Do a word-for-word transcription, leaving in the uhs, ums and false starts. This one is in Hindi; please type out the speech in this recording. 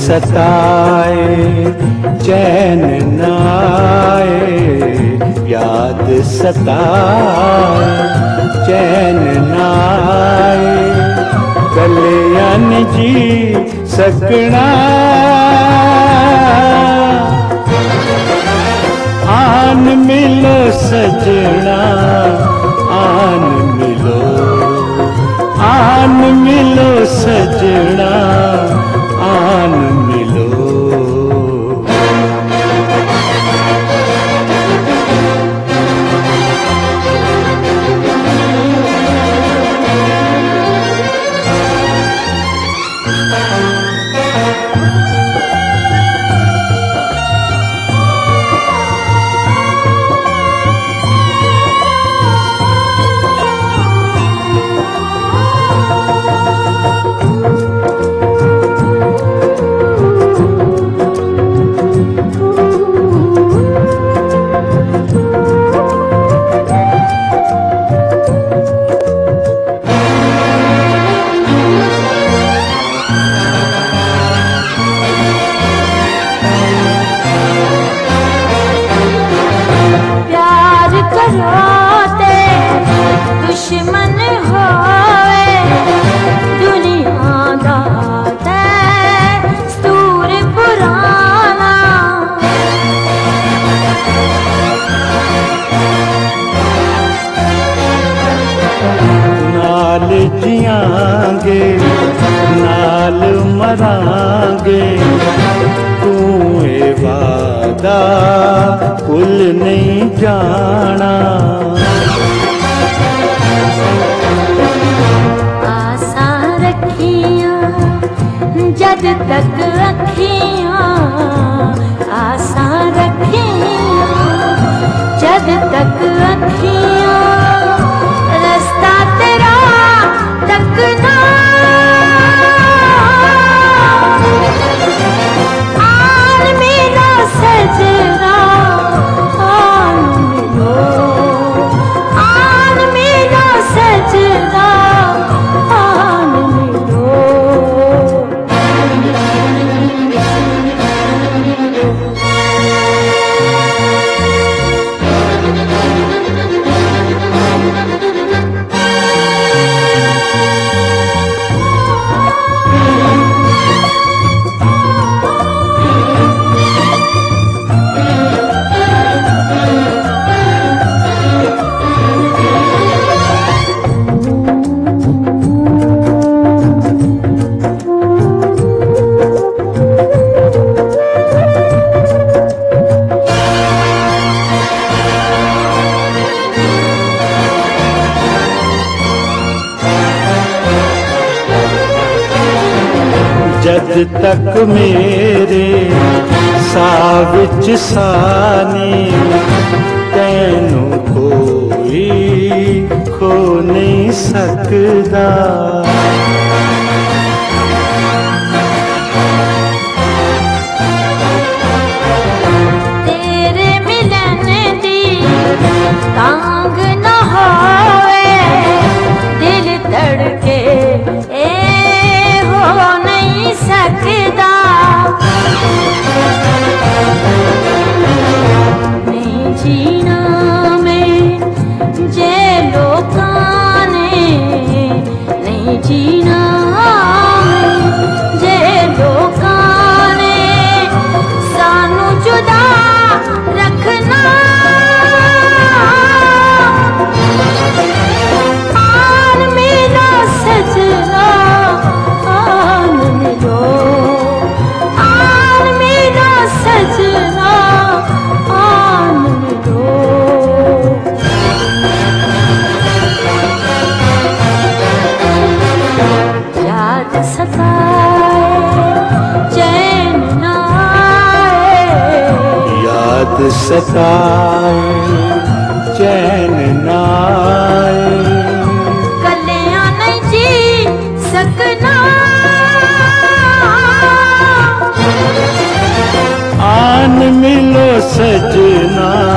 सताए चैन न आए, याद सताए चैन न आए, कल्याण जी सकना आन मिलो सजना, आन मिलो आन मिलो सजना, आन मिलो। दुश्मन होवे दुनिया दा दस्तूर पुराना, नाल जियांगे नाल मरांगे, तू ए वादा भुल नहीं जाना। जद तक अखियां आसा रखियां, जद तक अखियां रास्ता तेरा तकना, आन मिलो सजना, आन मिलो आन मिलो सजना, आन मिलो। जद तक मेरे साह विच सानी, तैनू कोई खो नहीं सकदा। तेरे मिलन दी तांग न होवे, दिल धड़के ए हो नहीं सकदा। नहीं जीना मैं जे लोकां ने, नहीं जीना जे लोकां ने सानू जुदा रखना। आन मिलो सजना, आन मिलो आन मिलो सजना, आन मिलो। याद सताए चैन न आए, याद सताए चैन न आए, कल्याण नहीं जी सकना। आन मिलो सजना,